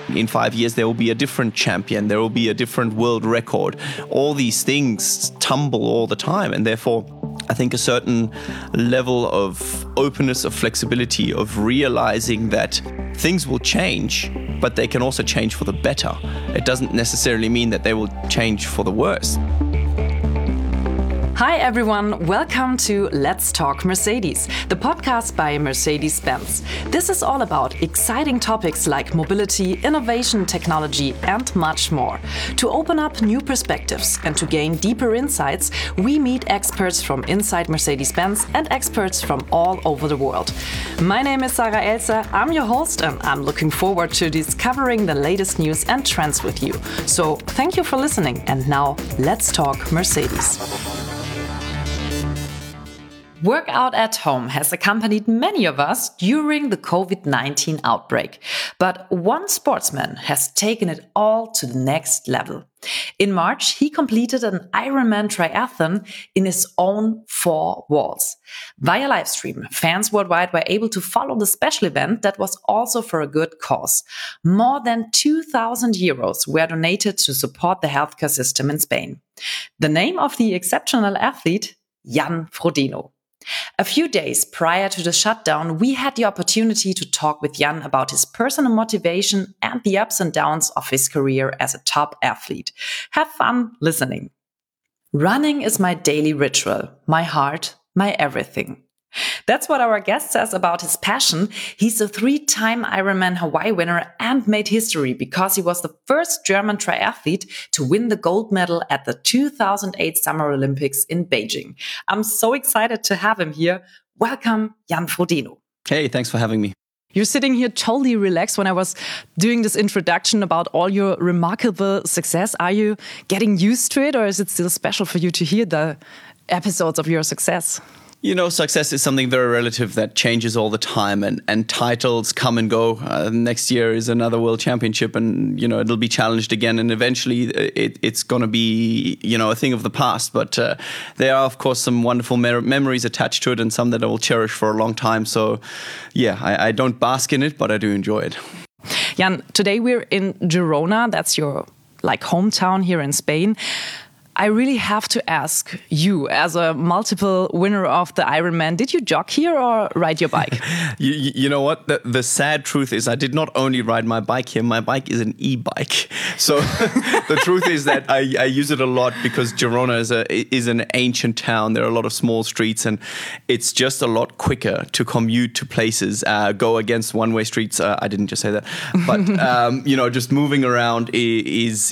In 5 years, there will be a different champion. There will be a different world record. All these things tumble all the time. And therefore, I think a certain level of openness, of flexibility, of realizing that things will change, but they can also change for the better. It doesn't necessarily mean that they will change for the worse. Hi everyone, welcome to Let's Talk Mercedes, the podcast by Mercedes-Benz. This is all about exciting topics like mobility, innovation, technology, and much more. To open up new perspectives and to gain deeper insights, we meet experts from inside Mercedes-Benz and experts from all over the world. My name is Sarah Elser, I'm your host, and I'm looking forward to discovering the latest news and trends with you. So thank you for listening, and now let's talk Mercedes. Workout at home has accompanied many of us during the COVID-19 outbreak. But one sportsman has taken it all to the next level. In March, he completed an Ironman triathlon in his own 4 walls. Via livestream, fans worldwide were able to follow the special event that was also for a good cause. More than 2,000 euros were donated to support the healthcare system in Spain. The name of the exceptional athlete, Jan Frodeno. A few days prior to the shutdown, we had the opportunity to talk with Jan about his personal motivation and the ups and downs of his career as a top athlete. Have fun listening. Running is my daily ritual, my heart, my everything. That's what our guest says about his passion. He's a 3-time Ironman Hawaii winner and made history because he was the first German triathlete to win the gold medal at the 2008 Summer Olympics in Beijing. I'm so excited to have him here. Welcome, Jan Frodeno. Hey, thanks for having me. You're sitting here totally relaxed when I was doing this introduction about all your remarkable success. Are you getting used to it, or is it still special for you to hear the episodes of your success? You know, success is something very relative that changes all the time, and titles come and go. Next year is another world championship, and, you know, it'll be challenged again. And eventually it's going to be, you know, a thing of the past. But there are, of course, some wonderful memories attached to it, and some that I will cherish for a long time. So, yeah, I don't bask in it, but I do enjoy it. Jan, today we're in Girona. That's your, hometown here in Spain. I really have to ask you, as a multiple winner of the Ironman, did you jog here or ride your bike? You know what? The sad truth is I did not only ride my bike here. My bike is an e-bike. So the truth is that I use it a lot because Girona is an ancient town. There are a lot of small streets, and it's just a lot quicker to commute to places, go against one-way streets. I didn't just say that. But, you know, just moving around is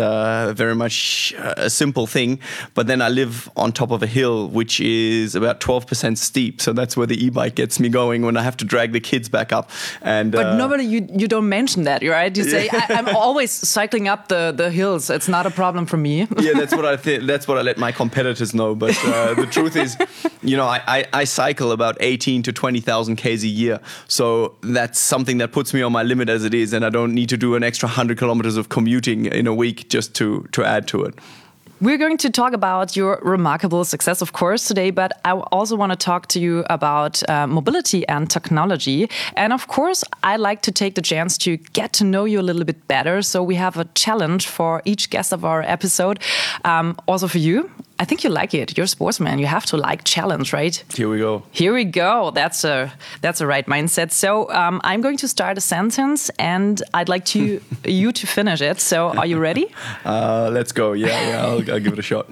very much a simple thing, but then I live on top of a hill which is about 12% steep, so that's where the e-bike gets me going when I have to drag the kids back up. But nobody, you don't mention that, right? You say I'm always cycling up the hills. It's not a problem for me. Yeah, that's what I think. That's what I let my competitors know. But the truth is, you know, I cycle about 18 to 20,000 k's a year, so that's something that puts me on my limit as it is, and I don't need to do an extra 100 kilometers of commuting in a week just to add to it. We're going to talk about your remarkable success, of course, today, but I also want to talk to you about mobility and technology. And of course, I like to take the chance to get to know you a little bit better. So we have a challenge for each guest of our episode. Also for you. I think you like it. You're a sportsman. You have to like challenge, right? Here we go. Here we go. That's a right mindset. So I'm going to start a sentence, and I'd like you to finish it. So are you ready? Let's go. Yeah. I'll give it a shot.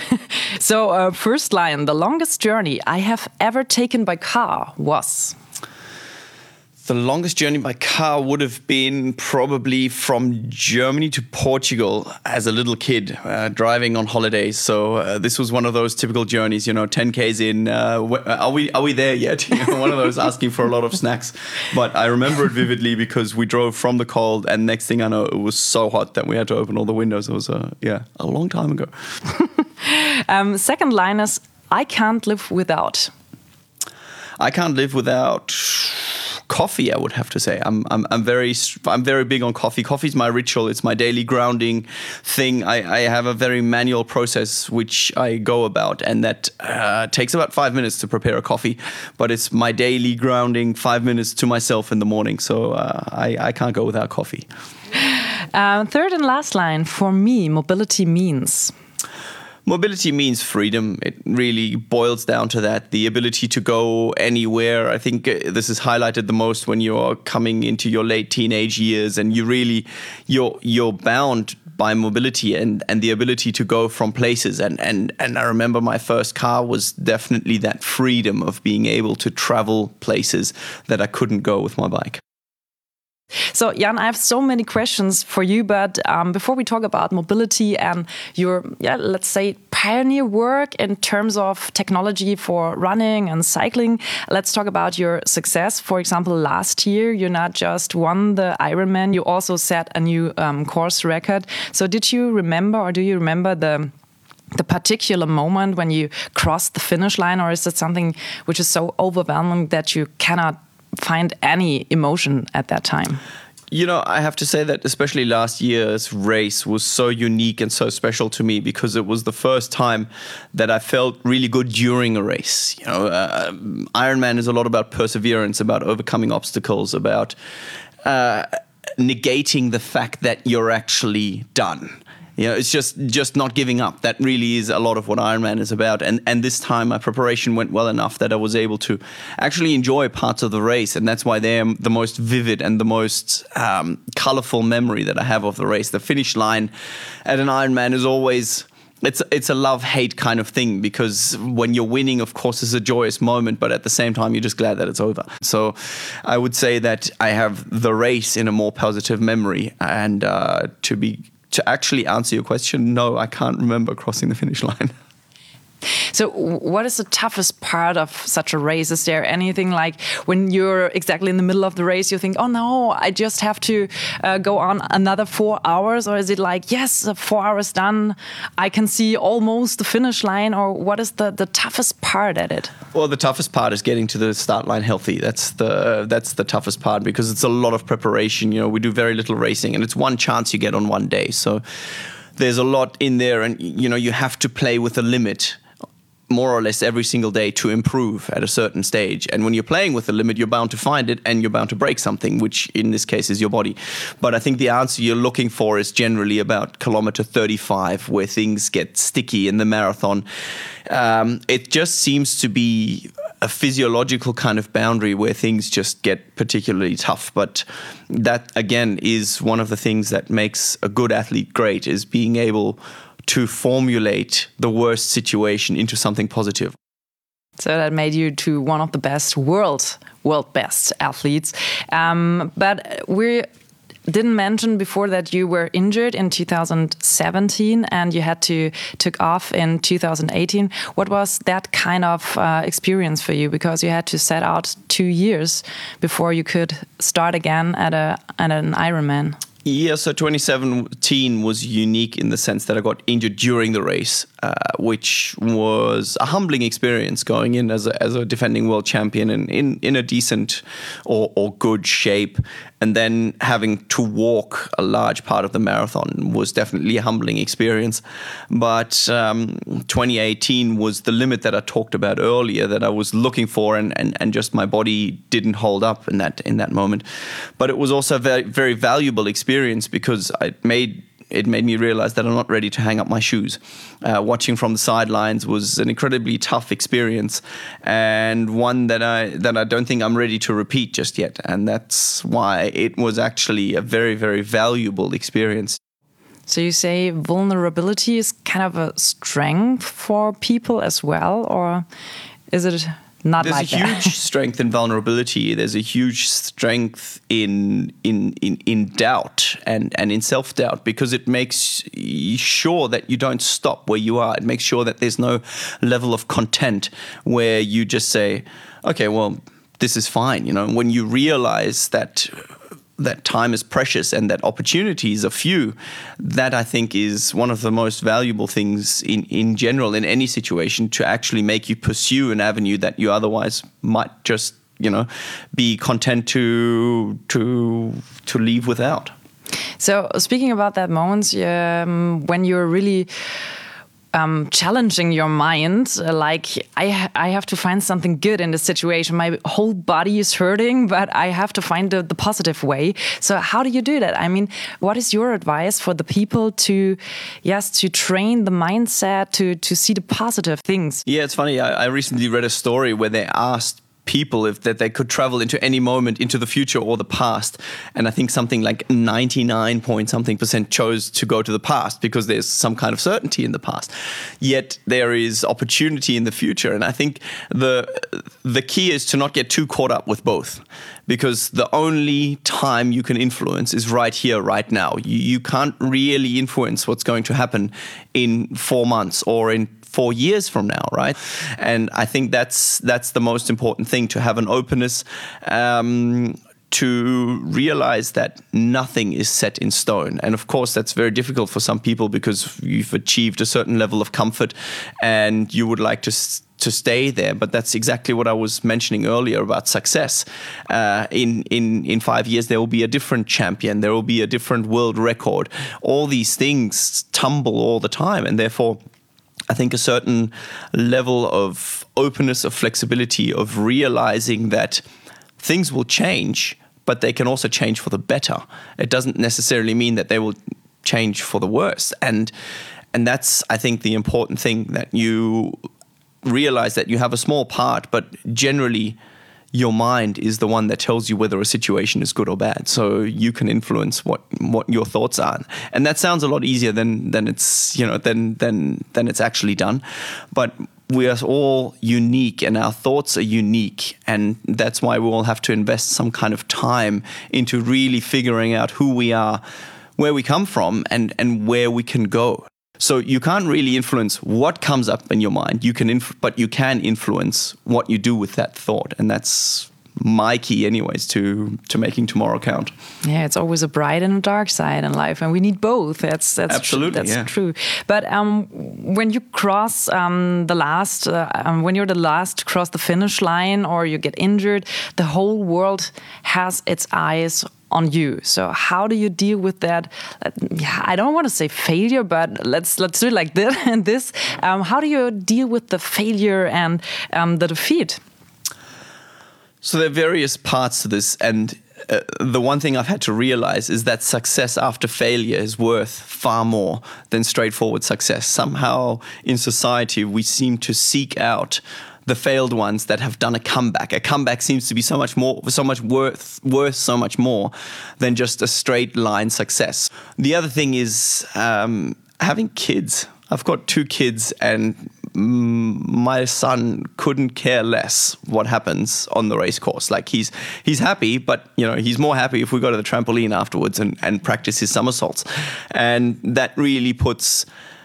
So first line: the longest journey I have ever taken by car was. The longest journey by car would have been probably from Germany to Portugal as a little kid, driving on holidays. So this was one of those typical journeys, you know, 10 k's in. Are we there yet? You know, one of those asking for a lot of snacks. But I remember it vividly because we drove from the cold, and next thing I know, it was so hot that we had to open all the windows. It was a long time ago. Second line is, I can't live without. I can't live without Coffee, I would have to say. I'm very big on coffee. Coffee's my ritual. It's my daily grounding thing. I have a very manual process which I go about, and that takes about 5 minutes to prepare a coffee. But it's my daily grounding, 5 minutes to myself in the morning. So I can't go without coffee. Third and last line, for me, mobility means... Mobility means freedom. It really boils down to that. The ability to go anywhere. I think this is highlighted the most when you're coming into your late teenage years, and you're bound by mobility and the ability to go from places. And I remember my first car was definitely that freedom of being able to travel places that I couldn't go with my bike. So, Jan, I have so many questions for you, but before we talk about mobility and your, let's say, pioneer work in terms of technology for running and cycling, let's talk about your success. For example, last year, you not just won the Ironman, you also set a new course record. So did you remember, or do you remember the particular moment when you crossed the finish line, or is it something which is so overwhelming that you cannot find any emotion at that time? You know, I have to say that especially last year's race was so unique and so special to me because it was the first time that I felt really good during a race. You know, Ironman is a lot about perseverance, about overcoming obstacles, about negating the fact that you're actually done. You know, it's just not giving up. That really is a lot of what Ironman is about. And this time my preparation went well enough that I was able to actually enjoy parts of the race. And that's why they're the most vivid and the most colorful memory that I have of the race. The finish line at an Ironman is always... It's a love-hate kind of thing, because when you're winning, of course, it's a joyous moment, but at the same time, you're just glad that it's over. So I would say that I have the race in a more positive memory. And to actually answer your question, no, I can't remember crossing the finish line. So what is the toughest part of such a race? Is there anything like when you're exactly in the middle of the race, you think, oh no, I just have to go on another 4 hours? Or is it like, yes, 4 hours done, I can see almost the finish line? Or what is the toughest part at it? Well, the toughest part is getting to the start line healthy. That's the toughest part, because it's a lot of preparation. You know, we do very little racing, and it's one chance you get on one day. So there's a lot in there, and you know, you have to play with a limit more or less every single day to improve at a certain stage. And when you're playing with the limit, you're bound to find it and you're bound to break something, which in this case is your body. But I think the answer you're looking for is generally about kilometer 35, where things get sticky in the marathon. It just seems to be a physiological kind of boundary where things just get particularly tough. But that, again, is one of the things that makes a good athlete great, is being able to formulate the worst situation into something positive. So that made you to one of the best world best athletes. But we didn't mention before that you were injured in 2017 and you had to took off in 2018. What was that kind of experience for you? Because you had to set out 2 years before you could start again at an Ironman. Yeah, so 2017 was unique in the sense that I got injured during the race, which was a humbling experience, going in as a defending world champion and in a decent or good shape. And then having to walk a large part of the marathon was definitely a humbling experience. But 2018 was the limit that I talked about earlier, that I was looking for, and just my body didn't hold up in that moment. But it was also a very, very valuable experience, because it made me realize that I'm not ready to hang up my shoes. Watching from the sidelines was an incredibly tough experience, and one that I don't think I'm ready to repeat just yet. And that's why it was actually a very, very valuable experience. So you say vulnerability is kind of a strength for people as well, or is it not There's like a huge strength in vulnerability. There's a huge strength in doubt and in self-doubt, because it makes sure that you don't stop where you are. It makes sure that there's no level of content where you just say, okay, well, this is fine. You know, when you realize that time is precious and that opportunities are few, that I think is one of the most valuable things in general in any situation, to actually make you pursue an avenue that you otherwise might just be content to leave without. So speaking about that moments when you're really challenging your mind, like I have to find something good in this situation. My whole body is hurting, but I have to find the positive way. So how do you do that? I mean, what is your advice for the people to train the mindset to see the positive things? Yeah, it's funny. I recently read a story where they asked people if that they could travel into any moment into the future or the past, and I think something like 99 point something % chose to go to the past because there's some kind of certainty in the past, yet there is opportunity in the future. And I think the key is to not get too caught up with both, because the only time you can influence is right here, right now. You can't really influence what's going to happen in 4 months or in 4 years from now, right? And I think that's the most important thing, to have an openness, to realize that nothing is set in stone. And of course, that's very difficult for some people because you've achieved a certain level of comfort and you would like to stay there. But that's exactly what I was mentioning earlier about success. In 5 years, there will be a different champion. There will be a different world record. All these things tumble all the time. And therefore, I think a certain level of openness, of flexibility, of realizing that things will change, but they can also change for the better. It doesn't necessarily mean that they will change for the worse. And that's, I think, the important thing, that you realize that you have a small part, but generally your mind is the one that tells you whether a situation is good or bad. So you can influence what your thoughts are, and that sounds a lot easier than it's than it's actually done. But we are all unique, and our thoughts are unique, and that's why we all have to invest some kind of time into really figuring out who we are, where we come from, and where we can go. So you can't really influence what comes up in your mind. But you can influence what you do with that thought, and that's my key, anyways, to making tomorrow count. Yeah, it's always a bright and a dark side in life, and we need both. That's absolutely that's true. But when you cross when you're the last to cross the finish line, or you get injured, the whole world has its eyes on you. So how do you deal with that? I don't want to say failure, but let's do it like this. How do you deal with the failure and the defeat? So there are various parts to this, and the one thing I've had to realize is that success after failure is worth far more than straightforward success. Somehow in society we seem to seek out the failed ones that have done a comeback. A comeback seems to be so much worth so much more than just a straight line success. The other thing is having kids. I've got 2 kids, and my son couldn't care less what happens on the race course. Like he's happy, but he's more happy if we go to the trampoline afterwards and practice his somersaults. And that really puts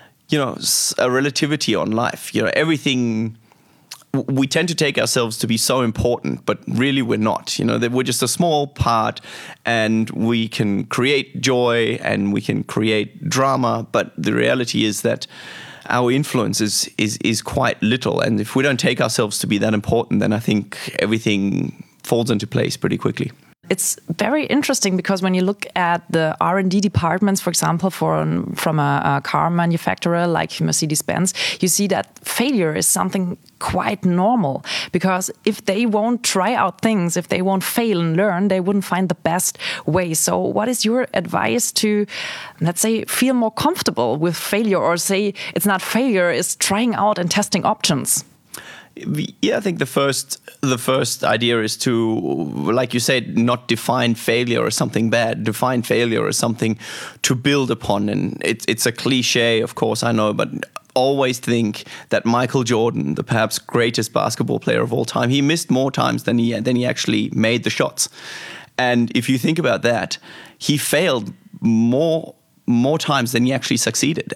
a relativity on life. Everything. We tend to take ourselves to be so important, but really we're not. That we're just a small part, and we can create joy and we can create drama, but the reality is that our influence is quite little. And if we don't take ourselves to be that important, then I think everything falls into place pretty quickly. It's very interesting because when you look at the R&D departments, for example, from a car manufacturer like Mercedes-Benz, you see that failure is something quite normal, because if they won't try out things, if they won't fail and learn, they wouldn't find the best way. So what is your advice to, let's say, feel more comfortable with failure, or say it's not failure, it's trying out and testing options? Yeah, I think the first idea is to, like you said, not define failure as something bad. Define failure as something to build upon. And it's a cliche, of course, I know, but always think that Michael Jordan, the perhaps greatest basketball player of all time, he missed more times than he actually made the shots. And if you think about that, he failed more times than he actually succeeded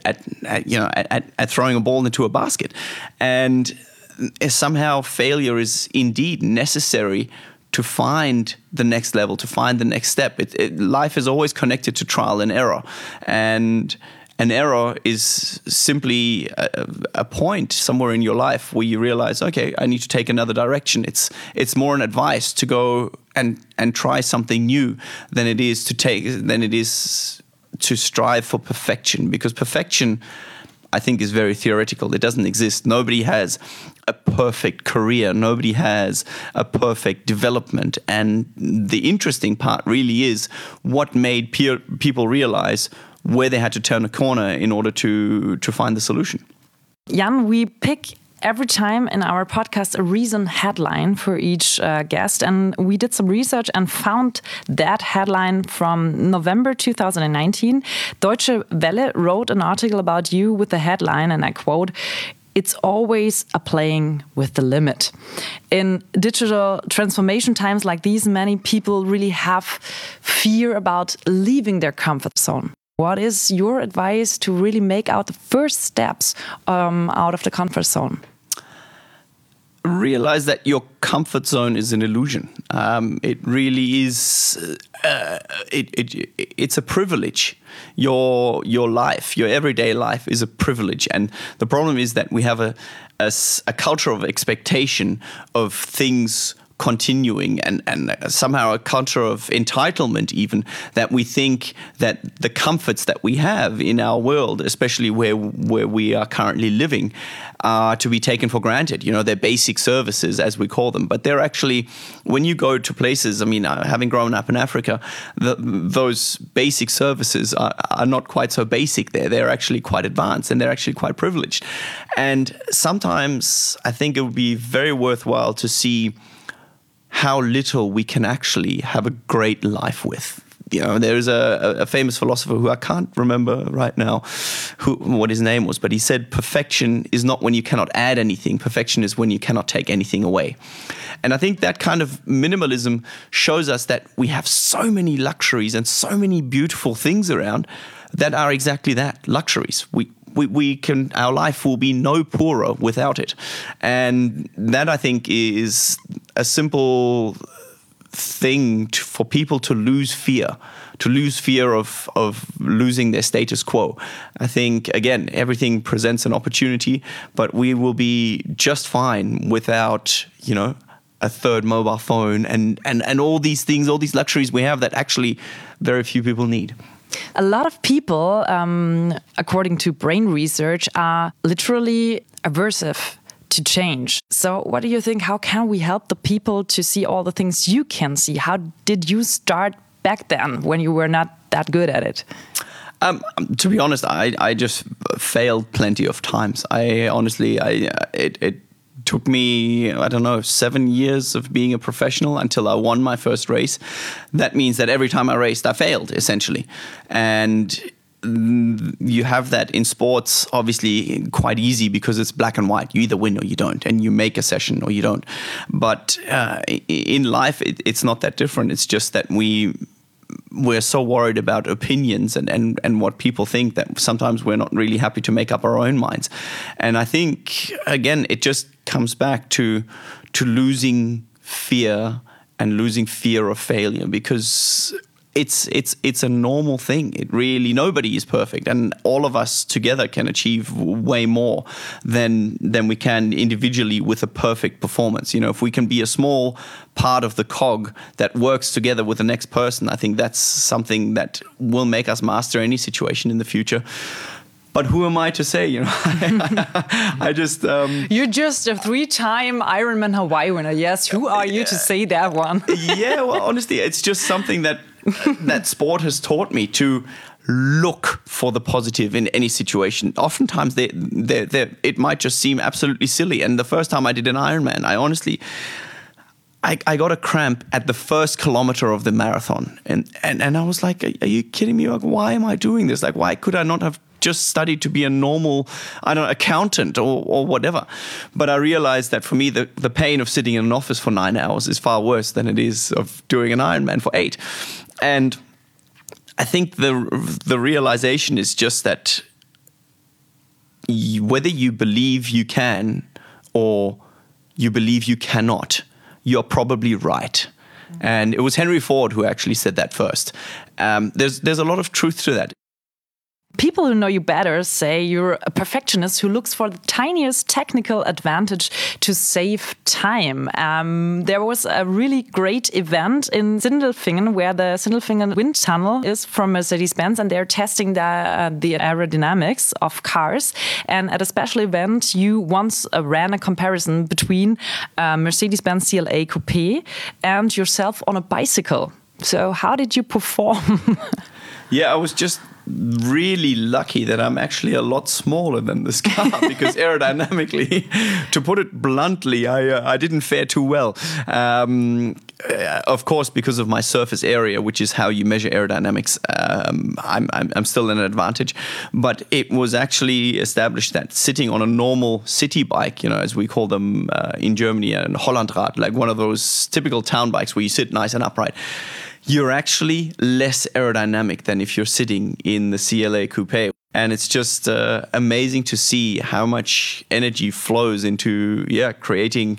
at throwing a ball into a basket. And somehow failure is indeed necessary to find the next level, to find the next step. Life is always connected to trial and error. And An error is simply a point somewhere in your life where you realize, okay, I need to take another direction. It's more an advice to go and try something new than it is to strive for perfection, because perfection, I think, is very theoretical. It doesn't exist. Nobody has a perfect career. Nobody has a perfect development. And the interesting part really is what made people realize where they had to turn a corner in order to find the solution. Jan, we pick every time in our podcast a recent headline for each guest, and we did some research and found that headline from November 2019. Deutsche Welle wrote an article about you with the headline, and I quote, "It's always a playing with the limit." In digital transformation times like these, many people really have fear about leaving their comfort zone. What is your advice to really make out the first steps out of the comfort zone? Realize that your comfort zone is an illusion. It really is. It's a privilege. Your life, your everyday life, is a privilege, and the problem is that we have a culture of expectation of things continuing, and somehow a culture of entitlement, even, that we think that the comforts that we have in our world, especially where we are currently living, are to be taken for granted. You know, they're basic services, as we call them, but they're actually, when you go to places, I mean, having grown up in Africa, those basic services are not quite so basic there. They're actually quite advanced, and they're actually quite privileged. And sometimes I think it would be very worthwhile to see how little we can actually have a great life with. You know, there is a famous philosopher who I can't remember right now what his name was, but he said perfection is not when you cannot add anything. Perfection is when you cannot take anything away. And I think that kind of minimalism shows us that we have so many luxuries and so many beautiful things around that are exactly that, luxuries. Our life will be no poorer without it. And that, I think, is a simple thing for people to lose fear of losing their status quo. I think, again, everything presents an opportunity, but we will be just fine without, you know, a third mobile phone and all these things, all these luxuries we have that actually very few people need. A lot of people, according to brain research, are literally aversive to change. So what do you think? How can we help the people to see all the things you can see? How did you start back then when you were not that good at it? To be honest, I just failed plenty of times. It took me, 7 years of being a professional until I won my first race. That means that every time I raced, I failed, essentially. And you have that in sports, obviously, quite easy because it's black and white. You either win or you don't, and you make a session or you don't. But in life, it's not that different. It's just that we're so worried about opinions and what people think that sometimes we're not really happy to make up our own minds. And I think, again, it just comes back to losing fear and losing fear of failure, because it's a normal thing. It really, nobody is perfect, and all of us together can achieve way more than we can individually with a perfect performance. You know, if we can be a small part of the cog that works together with the next person, I think that's something that will make us master any situation in the future. But who am I to say? You know, I just. You're just a 3-time Ironman Hawaii winner. Yes, who are you to say that one? Yeah, well, honestly, it's just something that sport has taught me to look for the positive in any situation. Oftentimes, it might just seem absolutely silly. And the first time I did an Ironman, I got a cramp at the first kilometer of the marathon, and I was like, "Are you kidding me? Like, why am I doing this? Like, why could I not have just studied to be a normal, accountant or whatever?" But I realized that for me, the pain of sitting in an office for 9 hours is far worse than it is of doing an Ironman for 8. And I think the realization is just that whether you believe you can or you believe you cannot, you're probably right. And it was Henry Ford who actually said that first. There's a lot of truth to that. People who know you better say you're a perfectionist who looks for the tiniest technical advantage to save time. There was a really great event in Sindelfingen where the Sindelfingen wind tunnel is from Mercedes-Benz, and they're testing the aerodynamics of cars. And at a special event, you once ran a comparison between Mercedes-Benz CLA Coupe and yourself on a bicycle. So how did you perform? Yeah, I was just really lucky that I'm actually a lot smaller than this car because aerodynamically, to put it bluntly, I didn't fare too well. Of course, because of my surface area, which is how you measure aerodynamics, I'm still in an advantage. But it was actually established that sitting on a normal city bike, as we call them in Germany, an Hollandrad, like one of those typical town bikes where you sit nice and upright, you're actually less aerodynamic than if you're sitting in the CLA Coupe. And it's just amazing to see how much energy flows into creating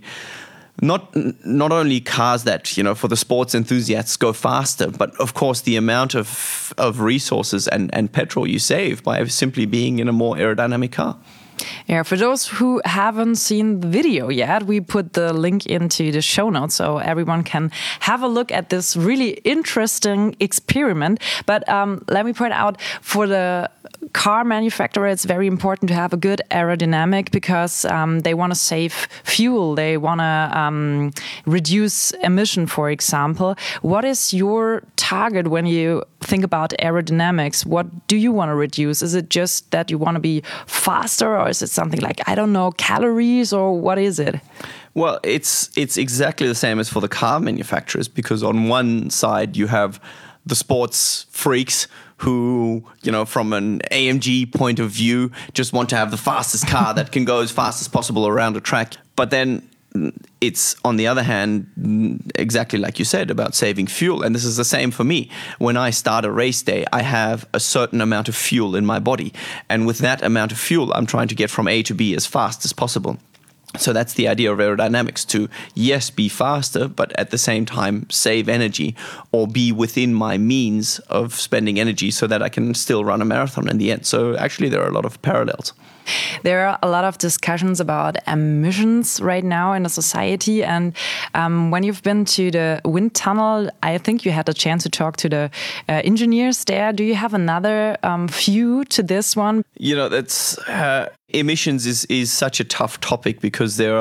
not only cars that, for the sports enthusiasts go faster, but of course the amount of resources and petrol you save by simply being in a more aerodynamic car. Yeah, for those who haven't seen the video yet, we put the link into the show notes so everyone can have a look at this really interesting experiment. But let me point out, for the car manufacturer, it's very important to have a good aerodynamic because they want to save fuel. They want to reduce emission, for example. What is your target when you think about aerodynamics? What do you want to reduce? Is it just that you want to be faster, or is it something like, I don't know, calories, or what is it? Well, it's exactly the same as for the car manufacturers, because on one side you have the sports freaks who, from an AMG point of view, just want to have the fastest car that can go as fast as possible around a track. But then it's, on the other hand, exactly like you said, about saving fuel. And this is the same for me. When I start a race day, I have a certain amount of fuel in my body. And with that amount of fuel, I'm trying to get from A to B as fast as possible. So that's the idea of aerodynamics, to, yes, be faster, but at the same time save energy, or be within my means of spending energy so that I can still run a marathon in the end. So actually there are a lot of parallels. There are a lot of discussions about emissions right now in the society. And when you've been to the wind tunnel, I think you had a chance to talk to the engineers there. Do you have another view to this one? That's emissions is such a tough topic because there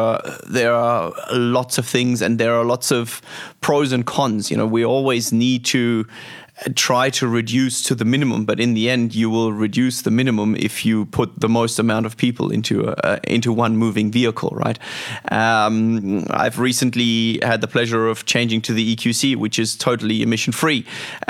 are lots of things and there are lots of pros and cons. We always need to try to reduce to the minimum, but in the end you will reduce the minimum if you put the most amount of people into one moving vehicle, right? I've recently had the pleasure of changing to the EQC, which is totally emission free,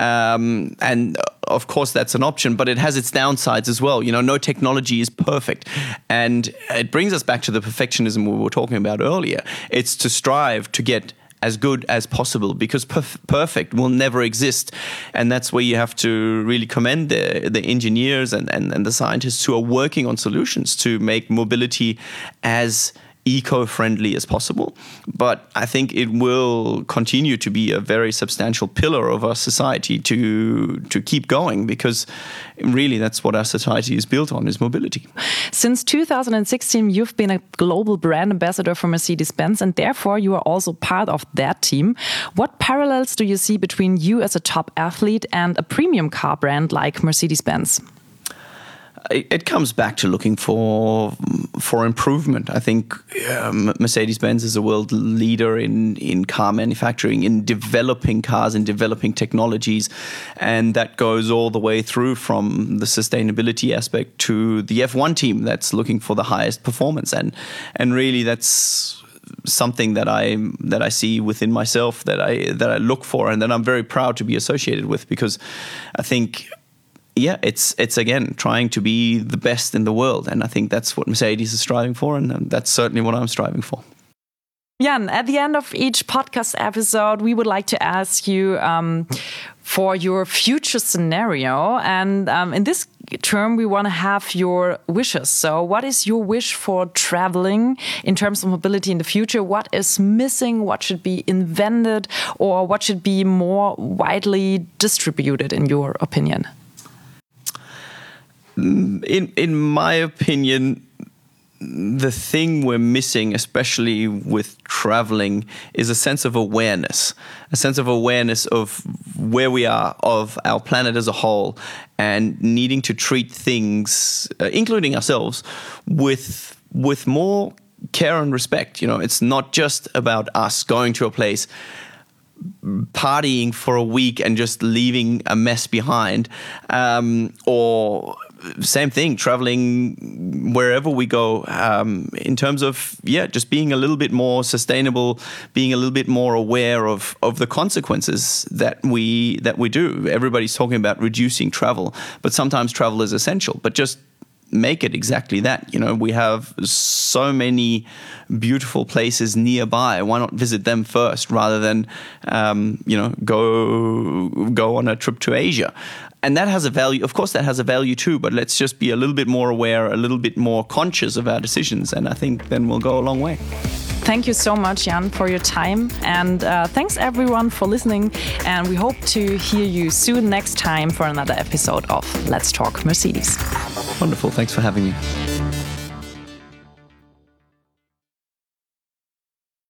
and of course that's an option, but it has its downsides as well. No technology is perfect, and it brings us back to the perfectionism we were talking about earlier. It's to strive to get as good as possible, because perfect will never exist. And that's where you have to really commend the engineers and the scientists who are working on solutions to make mobility as eco-friendly as possible. But I think it will continue to be a very substantial pillar of our society to keep going, because really that's what our society is built on, is mobility. Since 2016, you've been a global brand ambassador for Mercedes-Benz, and therefore you are also part of that team. What parallels do you see between you as a top athlete and a premium car brand like Mercedes-Benz? It comes back to looking for improvement. I think Mercedes-Benz is a world leader in car manufacturing, in developing cars and developing technologies, and that goes all the way through from the sustainability aspect to the F1 team that's looking for the highest performance, and really that's something that I see within myself, that I look for, and that I'm very proud to be associated with, because I think, yeah, it's again trying to be the best in the world, and I think that's what Mercedes is striving for, and that's certainly what I'm striving for. Jan, at the end of each podcast episode, we would like to ask you for your future scenario, and in this term, we want to have your wishes. So, what is your wish for traveling in terms of mobility in the future? What is missing? What should be invented, or what should be more widely distributed, in your opinion? In my opinion, the thing we're missing, especially with traveling, is a sense of awareness of where we are, of our planet as a whole, and needing to treat things, including ourselves, with more care and respect. You know, it's not just about us going to a place, partying for a week and just leaving a mess behind, or same thing, traveling wherever we go, in terms of, just being a little bit more sustainable, being a little bit more aware of the consequences that we do. Everybody's talking about reducing travel, but sometimes travel is essential. But just make it exactly that. You know, we have so many beautiful places nearby. Why not visit them first rather than, go on a trip to Asia? And that has a value. Of course, that has a value too, but let's just be a little bit more aware, a little bit more conscious of our decisions. And I think then we'll go a long way. Thank you so much, Jan, for your time. And thanks everyone for listening. And we hope to hear you soon next time for another episode of Let's Talk Mercedes. Wonderful. Thanks for having me.